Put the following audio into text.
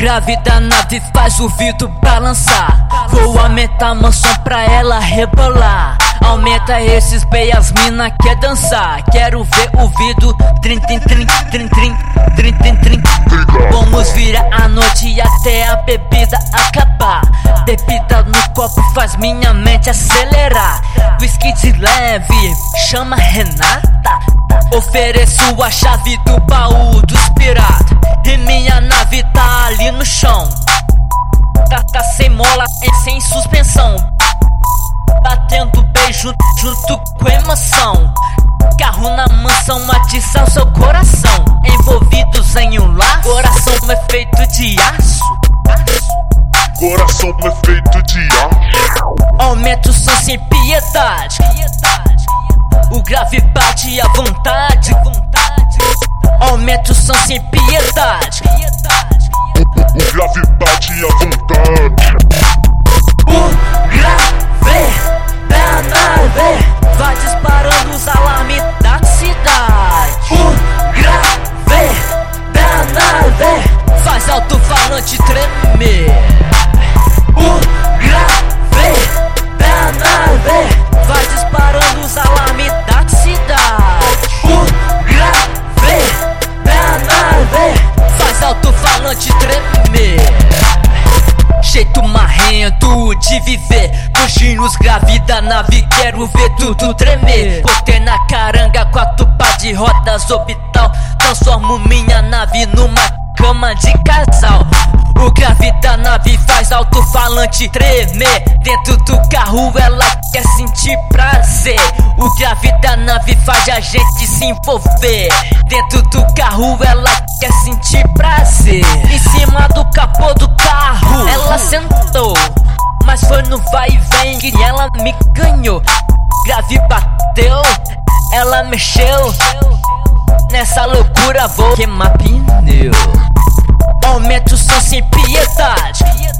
grave da nave faz o vidro balançar. Vou aumentar a mansão pra ela rebolar. Aumenta esses bem, as mina quer dançar. Quero ver o vidro trim, trim, trim, trim, trim, trim, trim, trim. Vamos virar a noite até a bebida acabar. Bebida no copo faz minha mente acelerar. Whisky de leve, chama Renata. Ofereço a chave do baú dos piratas. E minha nave tá ali no chão. Tá sem mola e sem suspensão. Batendo beijo junto com emoção. Carro na mansão atiça o seu coração. Envolvidos em um laço. Coração é feito de aço. Coração é feito de aço. Aumenta o som sem piedade. O grave bate à vontade. Aumenta o som sem piedade. O grave bate à vontade. O grave da nave vai disparando os alarmes da cidade. O grave da nave faz alto-falante tremer. O grave da nave vai disparando os alarmes da cidade. O grave da nave faz alto-falante tremer. Jeito marrento de viver, puxinho os grave da nave, quero ver tudo tremer. Botei na caranga 4 pá de rodas orbital, transformo minha nave numa cama de casal. O grave da nave faz alto-falante tremer. Dentro do carro ela quer sentir prazer. O grave da nave faz a gente se envolver. Dentro do carro ela quer sentir prazer. Em cima do capô do carro ela sentou, mas foi no vai e vem que ela me ganhou. Grave bateu, ela mexeu. Nessa loucura vou queimar pneu. Aumenta o som sem piedade.